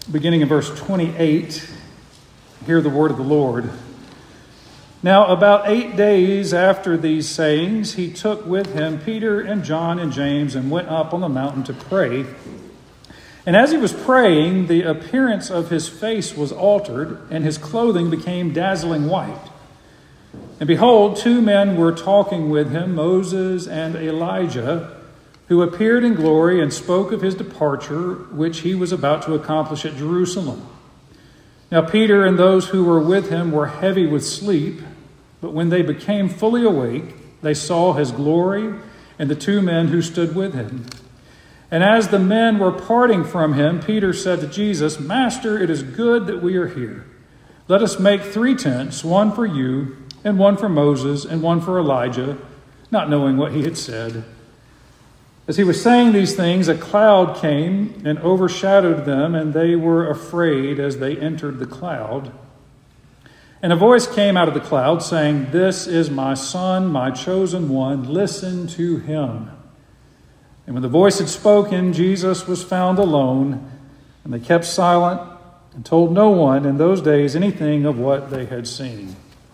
beginning in verse 28, hear the word of the Lord. Now, about 8 days after these sayings, he took with him Peter and John and James and went up on the mountain to pray. And as he was praying, the appearance of his face was altered, and his clothing became dazzling white. And behold, 2 men were talking with him, Moses and Elijah, who appeared in glory and spoke of his departure, which he was about to accomplish at Jerusalem. Now Peter and those who were with him were heavy with sleep, but when they became fully awake, they saw his glory and the 2 men who stood with him. And as the men were parting from him, Peter said to Jesus, "Master, it is good that we are here. Let us make 3 tents, one for you, and one for Moses, and one for Elijah," not knowing what he had said. As he was saying these things, a cloud came and overshadowed them, and they were afraid as they entered the cloud. And a voice came out of the cloud saying, "This is my Son, my chosen one. Listen to him." And when the voice had spoken, Jesus was found alone, and they kept silent and told no one in those days anything of what they had seen.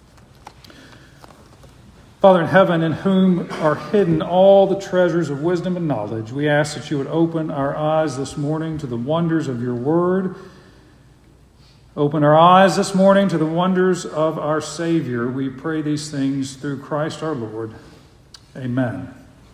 Father in heaven, in whom are hidden all the treasures of wisdom and knowledge, we ask that you would open our eyes this morning to the wonders of your word. Open our eyes this morning to the wonders of our Savior. We pray these things through Christ our Lord. Amen.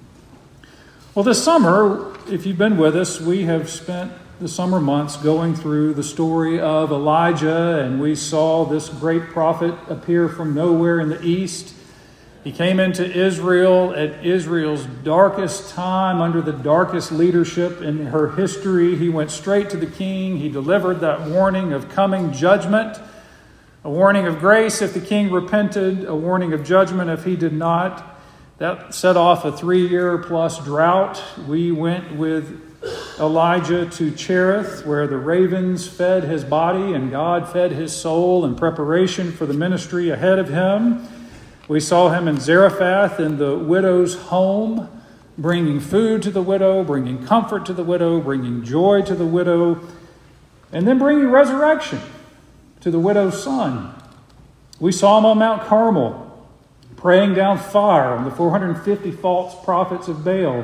Well, this summer, if you've been with us, we have spent the summer months going through the story of Elijah, and we saw this great prophet appear from nowhere in the east. He came into Israel at Israel's darkest time, under the darkest leadership in her history. He went straight to the king. He delivered that warning of coming judgment, a warning of grace if the king repented, a warning of judgment if he did not. That set off a 3-year-plus drought. We went with Elijah to Cherith, where the ravens fed his body and God fed his soul in preparation for the ministry ahead of him. We saw him in Zarephath in the widow's home, bringing food to the widow, bringing comfort to the widow, bringing joy to the widow, and then bringing resurrection to the widow's son. We saw him on Mount Carmel, praying down fire on the 450 false prophets of Baal.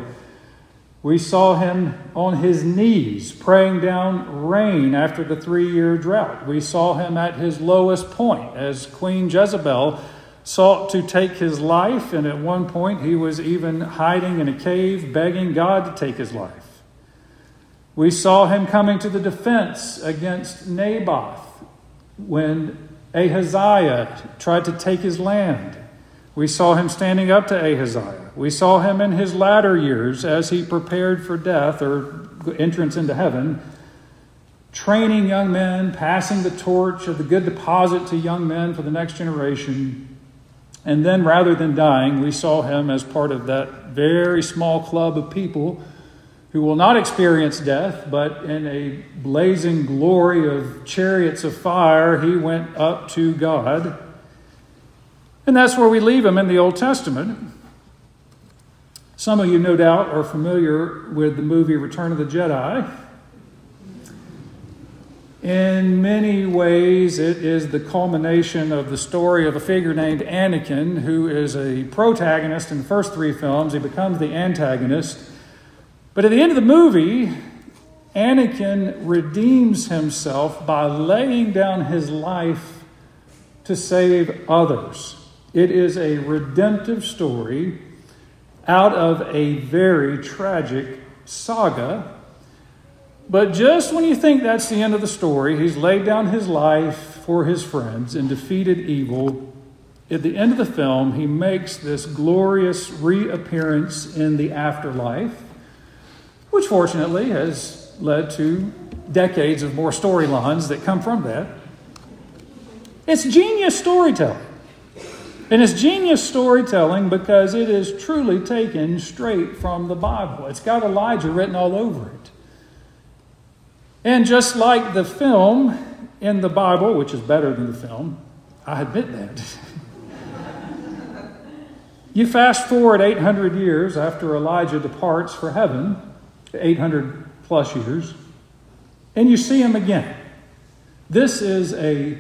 We saw him on his knees, praying down rain after the 3-year drought. We saw him at his lowest point as Queen Jezebel sought to take his life, and at one point he was even hiding in a cave, begging God to take his life. We saw him coming to the defense against Naboth when Ahaziah tried to take his land. We saw him standing up to Ahaziah. We saw him in his latter years as he prepared for death or entrance into heaven, training young men, passing the torch of the good deposit to young men for the next generation. And then, rather than dying, we saw him as part of that very small club of people who will not experience death, but in a blazing glory of chariots of fire, he went up to God. And that's where we leave him in the Old Testament. Some of you, no doubt, are familiar with the movie Return of the Jedi. In many ways, it is the culmination of the story of a figure named Anakin, who is a protagonist in the first 3 films. He becomes the antagonist. But at the end of the movie, Anakin redeems himself by laying down his life to save others. It is a redemptive story out of a very tragic saga. But just when you think that's the end of the story, he's laid down his life for his friends and defeated evil. At the end of the film, he makes this glorious reappearance in the afterlife, which fortunately has led to decades of more storylines that come from that. It's genius storytelling. And it's genius storytelling because it is truly taken straight from the Bible. It's got Elijah written all over it. And just like the film in the Bible, which is better than the film, I admit that. You fast forward 800 years after Elijah departs for heaven, 800 plus years, and you see him again. This is a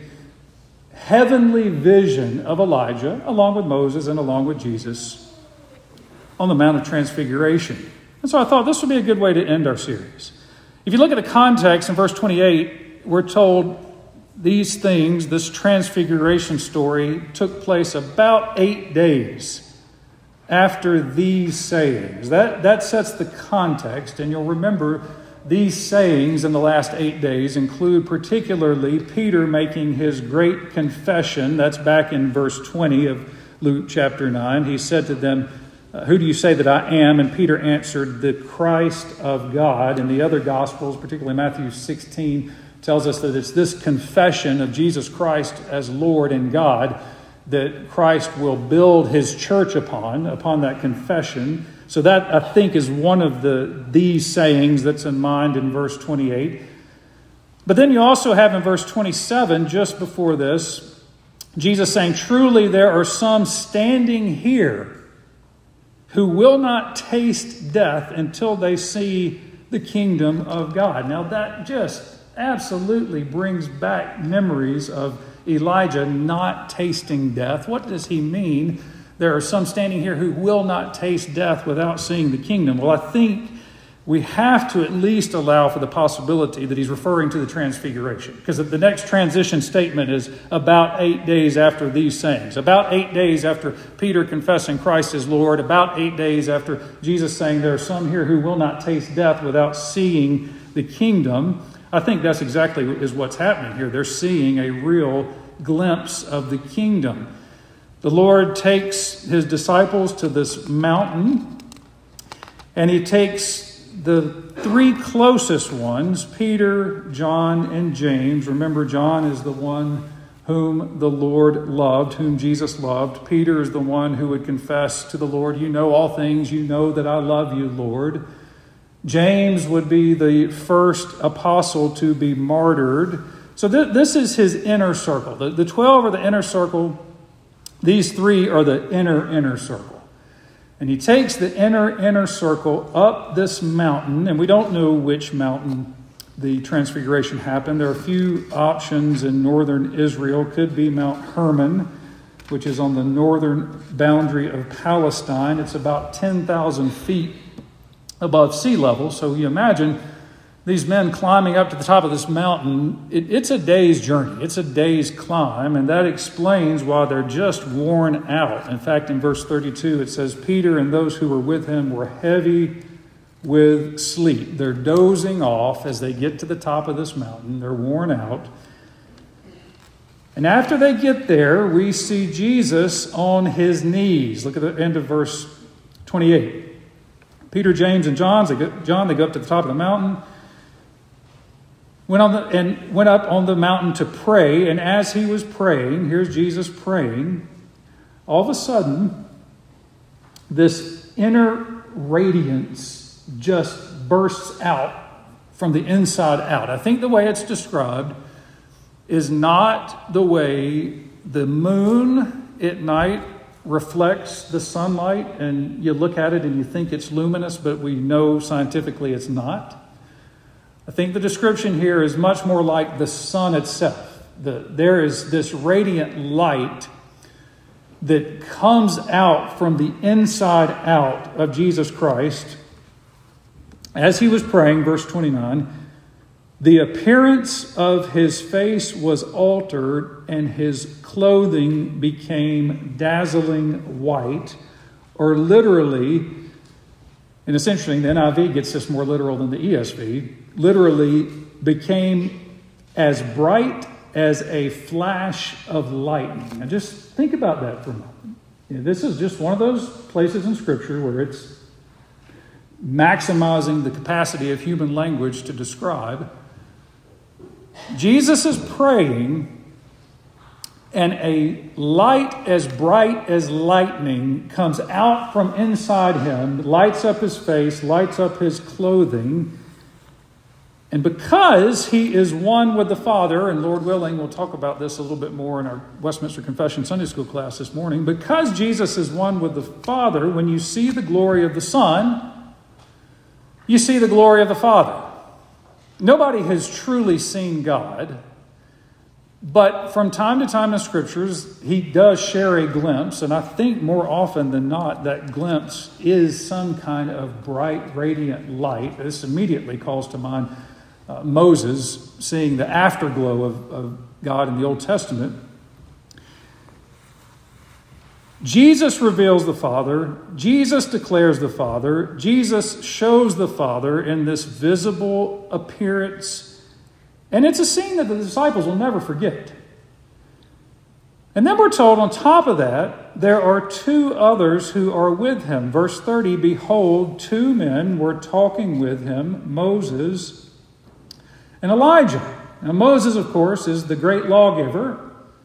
heavenly vision of Elijah, along with Moses and along with Jesus, on the Mount of Transfiguration. And so I thought this would be a good way to end our series. If you look at the context in verse 28, we're told these things, this transfiguration story, took place about 8 days after these sayings. That sets the context, and you'll remember these sayings in the last 8 days include particularly Peter making his great confession. That's back in verse 20 of Luke chapter 9. He said to them, "Who do you say that I am?" And Peter answered, "The Christ of God." In the other Gospels, particularly Matthew 16, tells us that it's this confession of Jesus Christ as Lord and God that Christ will build his church upon that confession. So that, I think, is one of these sayings that's in mind in verse 28. But then you also have in verse 27, just before this, Jesus saying, "Truly there are some standing here who will not taste death until they see the kingdom of God." Now that just absolutely brings back memories of Elijah not tasting death. What does he mean? There are some standing here who will not taste death without seeing the kingdom. Well, I think we have to at least allow for the possibility that he's referring to the transfiguration, because the next transition statement is about 8 days after these sayings, about 8 days after Peter confessing Christ as Lord, about 8 days after Jesus saying there are some here who will not taste death without seeing the kingdom. I think that's exactly is what's happening here. They're seeing a real glimpse of the kingdom. The Lord takes his disciples to this mountain, and he takes the three closest ones, Peter, John, and James. Remember, John is the one whom the Lord loved, whom Jesus loved. Peter is the one who would confess to the Lord, "You know all things, you know that I love you, Lord." James would be the first apostle to be martyred. So this is his inner circle. The 12 are the inner circle. These three are the inner circle. And he takes the inner circle up this mountain, and we don't know which mountain the transfiguration happened. There are a few options in northern Israel. Could be Mount Hermon, which is on the northern boundary of Palestine. It's about 10,000 feet above sea level. So you imagine these men climbing up to the top of this mountain. It's a day's journey. It's a day's climb, and that explains why they're just worn out. In fact, in verse 32, it says, "Peter and those who were with him were heavy with sleep." They're dozing off as they get to the top of this mountain. They're worn out. And after they get there, we see Jesus on his knees. Look at the end of verse 28. Peter, James, and John, they go up to the top of the mountain. Went up on the mountain to pray, and as he was praying, here's Jesus praying, all of a sudden, this inner radiance just bursts out from the inside out. I think the way it's described is not the way the moon at night reflects the sunlight, and you look at it and you think it's luminous, but we know scientifically it's not. I think the description here is much more like the sun itself. There is this radiant light that comes out from the inside out of Jesus Christ. As he was praying, verse 29, the appearance of his face was altered, and his clothing became dazzling white, or literally, and it's interesting, the NIV gets this more literal than the ESV, literally became as bright as a flash of lightning. Now just think about that for a moment. This is just one of those places in Scripture where it's maximizing the capacity of human language to describe. Jesus is praying, and a light as bright as lightning comes out from inside him, lights up his face, lights up his clothing. And because he is one with the Father, and Lord willing, we'll talk about this a little bit more in our Westminster Confession Sunday School class this morning. Because Jesus is one with the Father, when you see the glory of the Son, you see the glory of the Father. Nobody has truly seen God. But from time to time in Scriptures, he does share a glimpse, and I think more often than not, that glimpse is some kind of bright, radiant light. This immediately calls to mind Moses seeing the afterglow of God in the Old Testament. Jesus reveals the Father. Jesus declares the Father. Jesus shows the Father in this visible appearance. And it's a scene that the disciples will never forget. And then we're told on top of that, there are two others who are with him. Verse 30, behold, two men were talking with him, Moses and Elijah. Now Moses, of course, is the great lawgiver.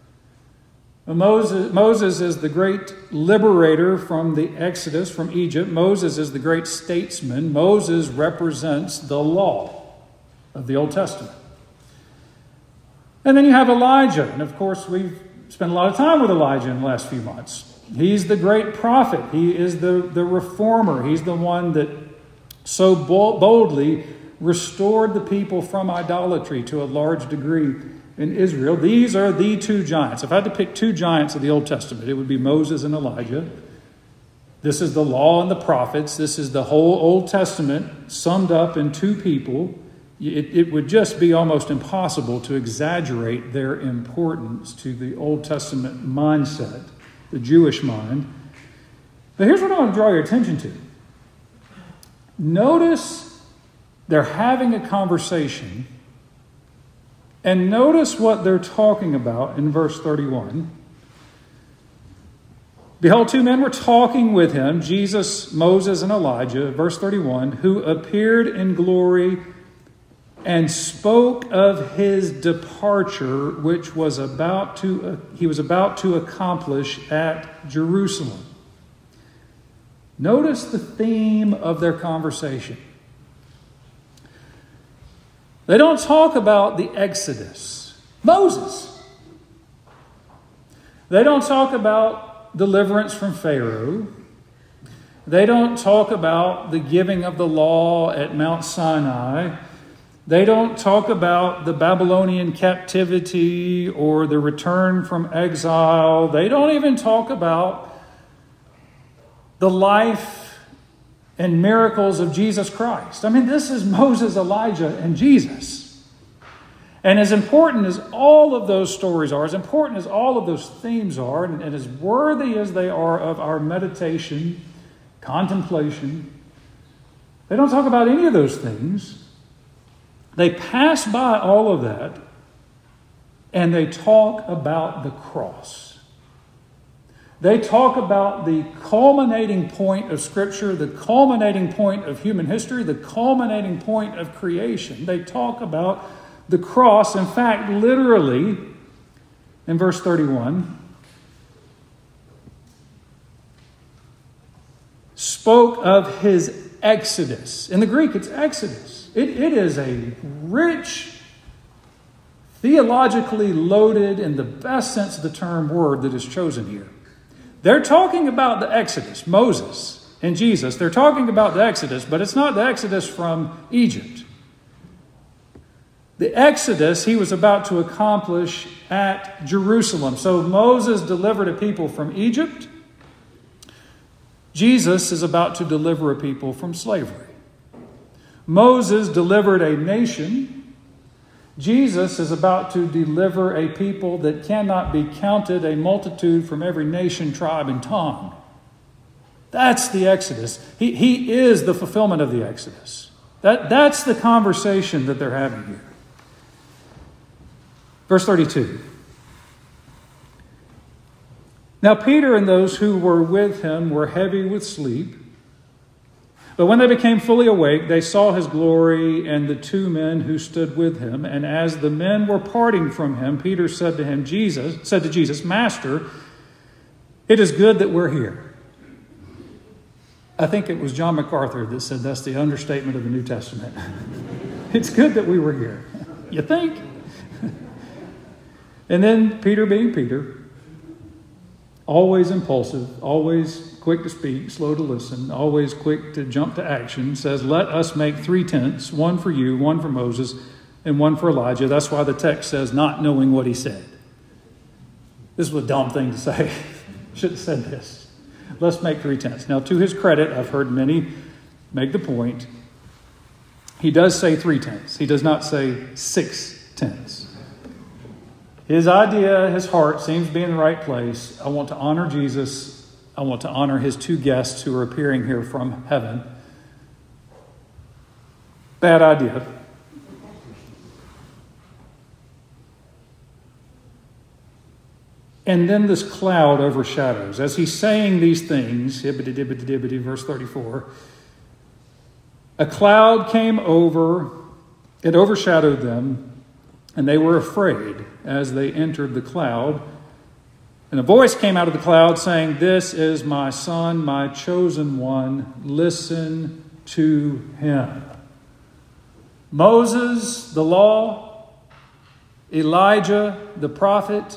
Moses is the great liberator from the Exodus from Egypt. Moses is the great statesman. Moses represents the law of the Old Testament. And then you have Elijah. And of course, we've spent a lot of time with Elijah in the last few months. He's the great prophet. He is the reformer. He's the one that so boldly restored the people from idolatry to a large degree in Israel. These are the two giants. If I had to pick two giants of the Old Testament, it would be Moses and Elijah. This is the law and the prophets. This is the whole Old Testament summed up in two people. It would just be almost impossible to exaggerate their importance to the Old Testament mindset, the Jewish mind. But here's what I want to draw your attention to. Notice they're having a conversation, and notice what they're talking about in verse 31. Behold, two men were talking with him, Jesus, Moses, and Elijah, verse 31, who appeared in glory and spoke of his departure, which he was about to accomplish at Jerusalem. Notice the theme of their conversation. They don't talk about the Exodus. Moses. They don't talk about deliverance from Pharaoh. They don't talk about the giving of the law at Mount Sinai. They don't talk about the Babylonian captivity or the return from exile. They don't even talk about the life and miracles of Jesus Christ. I mean, this is Moses, Elijah, and Jesus. And as important as all of those stories are, as important as all of those themes are, and as worthy as they are of our meditation, contemplation, they don't talk about any of those things. They pass by all of that, and they talk about the cross. They talk about the culminating point of Scripture, the culminating point of human history, the culminating point of creation. They talk about the cross. In fact, literally, in verse 31, spoke of his exodus. In the Greek, it's exodus. It is a rich, theologically loaded, in the best sense of the term, word that is chosen here. They're talking about the Exodus, Moses and Jesus. They're talking about the Exodus, but it's not the Exodus from Egypt. The Exodus he was about to accomplish at Jerusalem. So Moses delivered a people from Egypt. Jesus is about to deliver a people from slavery. Moses delivered a nation. Jesus is about to deliver a people that cannot be counted, a multitude from every nation, tribe, and tongue. That's the Exodus. He is the fulfillment of the Exodus. That's the conversation that they're having here. Verse 32. Now Peter and those who were with him were heavy with sleep. But when they became fully awake, they saw his glory and the two men who stood with him. And as the men were parting from him, Peter said to Jesus, Master, it is good that we're here. I think it was John MacArthur that said that's the understatement of the New Testament. It's good that we were here. You think? And then Peter, being Peter, always impulsive, always quick to speak, slow to listen, always quick to jump to action, says, let us make 3 tents, one for you, one for Moses, and one for Elijah. That's why the text says, not knowing what he said. This was a dumb thing to say. Shouldn't have said this. Let's make 3 tenths. Now, to his credit, I've heard many make the point. He does say 3 tenths. He does not say 6 tenths. His idea, his heart seems to be in the right place. I want to honor Jesus. I want to honor his 2 guests who are appearing here from heaven. Bad idea. And then this cloud overshadows. As he's saying these things, hibbity-dibbity-dibbity, verse 34, a cloud came over, it overshadowed them, and they were afraid as they entered the cloud. And a voice came out of the cloud saying, "This is my son, my chosen one. Listen to him." Moses, the law, Elijah, the prophet,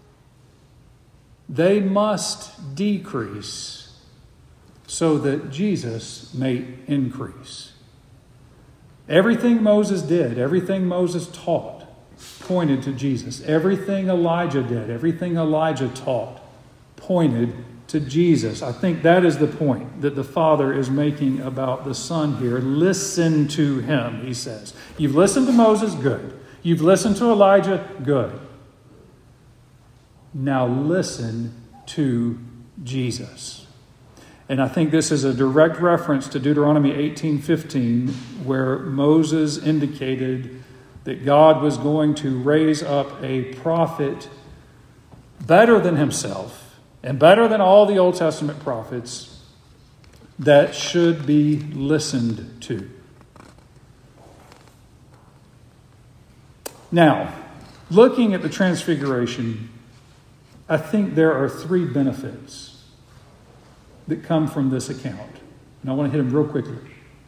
they must decrease so that Jesus may increase. Everything Moses did, everything Moses taught, pointed to Jesus. Everything Elijah did, everything Elijah taught, pointed to Jesus. I think that is the point that the Father is making about the Son here. Listen to him, he says. You've listened to Moses, good. You've listened to Elijah, good. Now listen to Jesus. And I think this is a direct reference to Deuteronomy 18:15, where Moses indicated that God was going to raise up a prophet better than himself and better than all the Old Testament prophets that should be listened to. Now, looking at the Transfiguration, I think there are 3 benefits that come from this account. And I want to hit them real quickly.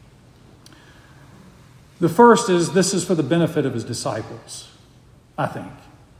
The first is this is for the benefit of his disciples, I think.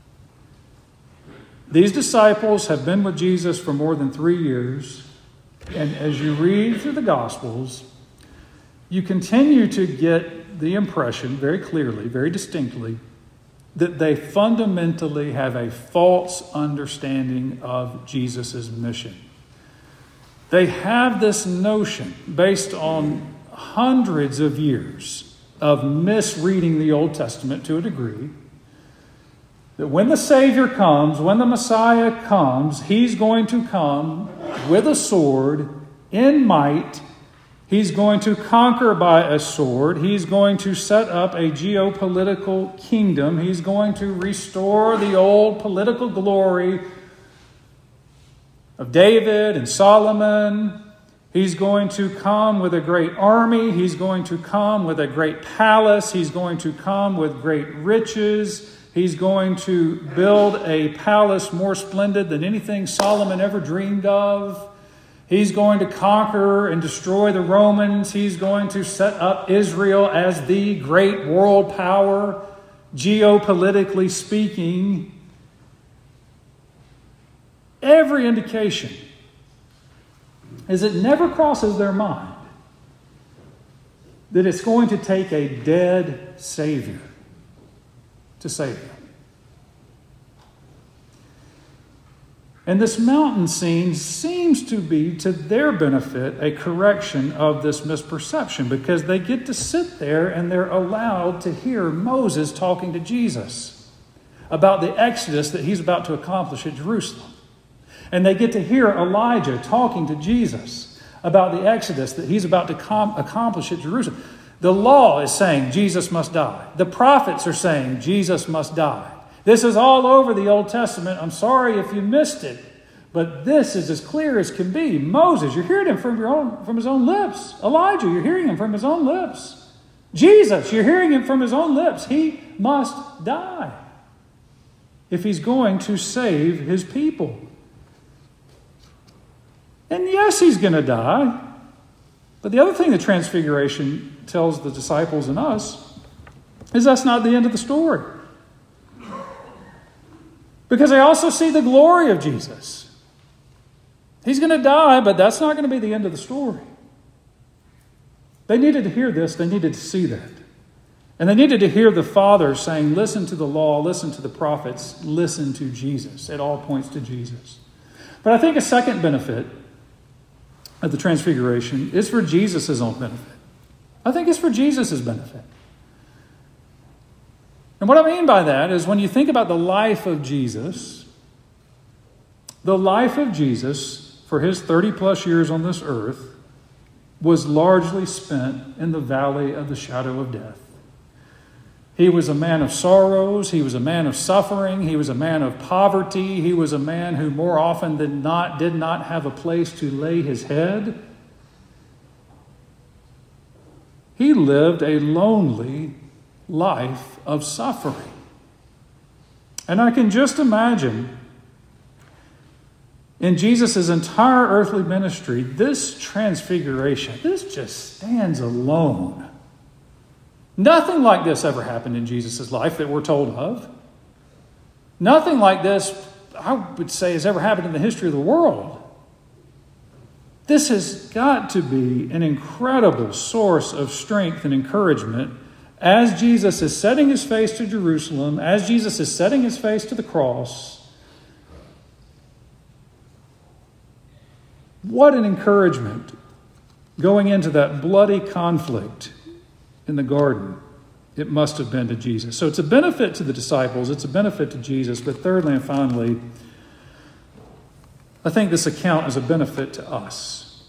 These disciples have been with Jesus for more than 3 years. And as you read through the Gospels, you continue to get the impression very clearly, very distinctly, that they fundamentally have a false understanding of Jesus' mission. They have this notion based on hundreds of years of misreading the Old Testament to a degree, that when the Savior comes, when the Messiah comes, he's going to come with a sword in might. He's going to conquer by a sword. He's going to set up a geopolitical kingdom. He's going to restore the old political glory of David and Solomon. He's going to come with a great army. He's going to come with a great palace. He's going to come with great riches. He's going to build a palace more splendid than anything Solomon ever dreamed of. He's going to conquer and destroy the Romans. He's going to set up Israel as the great world power, geopolitically speaking. Every indication is it never crosses their mind that it's going to take a dead Savior to save them. And this mountain scene seems to be, to their benefit, a correction of this misperception, because they get to sit there and they're allowed to hear Moses talking to Jesus about the exodus that he's about to accomplish at Jerusalem. And they get to hear Elijah talking to Jesus about the exodus that he's about to accomplish at Jerusalem. The law is saying Jesus must die. The prophets are saying Jesus must die. This is all over the Old Testament. I'm sorry if you missed it, but this is as clear as can be. Moses, you're hearing him from his own lips. Elijah, you're hearing him from his own lips. Jesus, you're hearing him from his own lips. He must die if he's going to save his people. And yes, he's going to die. But the other thing the Transfiguration tells the disciples and us is that's not the end of the story. Because they also see the glory of Jesus. He's going to die, but that's not going to be the end of the story. They needed to hear this. They needed to see that. And they needed to hear the Father saying, listen to the law, listen to the prophets, listen to Jesus. It all points to Jesus. But I think a second benefit of the Transfiguration is for Jesus' own benefit. I think it's for Jesus' benefit. And what I mean by that is when you think about the life of Jesus for his 30 plus years on this earth was largely spent in the valley of the shadow of death. He was a man of sorrows. He was a man of suffering. He was a man of poverty. He was a man who more often than not did not have a place to lay his head. He lived a lonely life of suffering. And I can just imagine in Jesus' entire earthly ministry, this transfiguration, this just stands alone. Nothing like this ever happened in Jesus' life that we're told of. Nothing like this, I would say, has ever happened in the history of the world. This has got to be an incredible source of strength and encouragement as Jesus is setting his face to Jerusalem, as Jesus is setting his face to the cross. What an encouragement going into that bloody conflict in the garden it must have been to Jesus. So it's a benefit to the disciples, it's a benefit to Jesus, but thirdly and finally, I think this account is a benefit to us.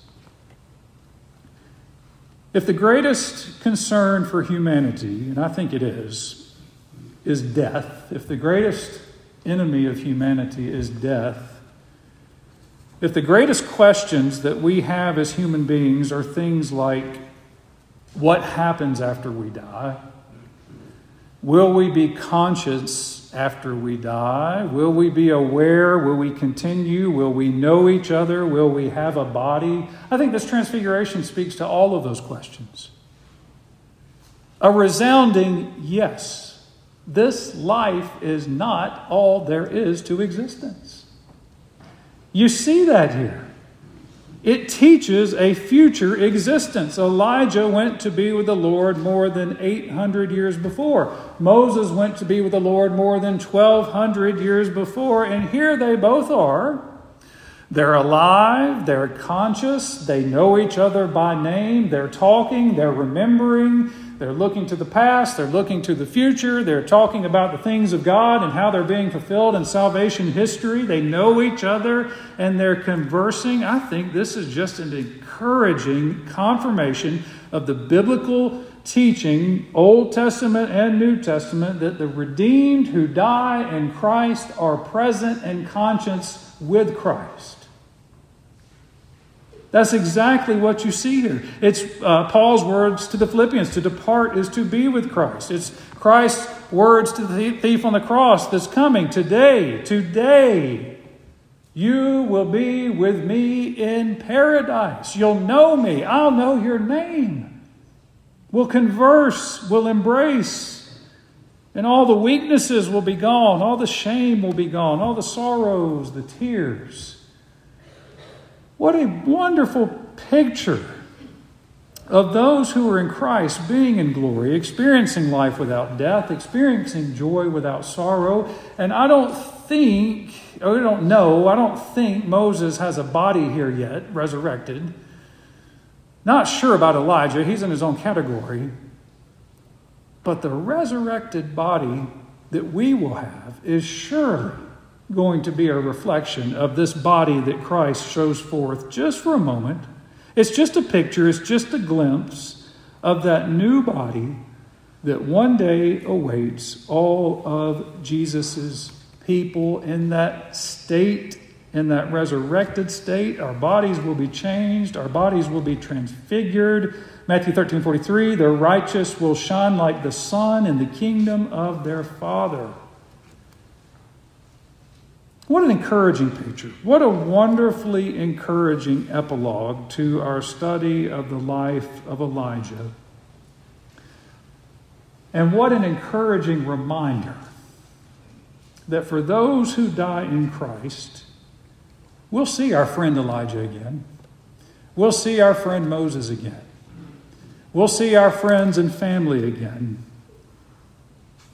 If the greatest concern for humanity, and I think it is death, if the greatest enemy of humanity is death, if the greatest questions that we have as human beings are things like, what happens after we die? Will we be conscious after we die? Will we be aware? Will we continue? Will we know each other? Will we have a body? I think this Transfiguration speaks to all of those questions. A resounding yes. This life is not all there is to existence. You see that here. It teaches a future existence. Elijah went to be with the Lord more than 800 years before. Moses went to be with the Lord more than 1,200 years before. And here they both are. They're alive. They're conscious. They know each other by name. They're talking. They're remembering. They're looking to the past. They're looking to the future. They're talking about the things of God and how they're being fulfilled in salvation history. They know each other and they're conversing. I think this is just an encouraging confirmation of the biblical teaching, Old Testament and New Testament, that the redeemed who die in Christ are present in conscience with Christ. That's exactly what you see here. It's Paul's words to the Philippians, to depart is to be with Christ. It's Christ's words to the thief on the cross that's coming. Today, you will be with me in paradise. You'll know me. I'll know your name. We'll converse. We'll embrace. And all the weaknesses will be gone. All the shame will be gone. All the sorrows, the tears. What a wonderful picture of those who are in Christ being in glory, experiencing life without death, experiencing joy without sorrow. And I don't think Moses has a body here yet, resurrected. Not sure about Elijah. He's in his own category. But the resurrected body that we will have is surely going to be a reflection of this body that Christ shows forth just for a moment. It's just a picture, it's just a glimpse of that new body that one day awaits all of Jesus's people in that state, in that resurrected state. Our bodies will be changed, our bodies will be transfigured. Matthew 13:43, the righteous will shine like the sun in the kingdom of their Father. What an encouraging picture. What a wonderfully encouraging epilogue to our study of the life of Elijah. And what an encouraging reminder that for those who die in Christ, we'll see our friend Elijah again. We'll see our friend Moses again. We'll see our friends and family again.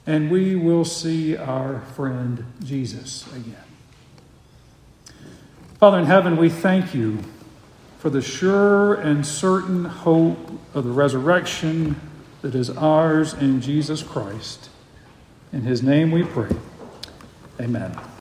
and we will see our friend Jesus again. Father in heaven, we thank you for the sure and certain hope of the resurrection that is ours in Jesus Christ. In his name we pray. Amen.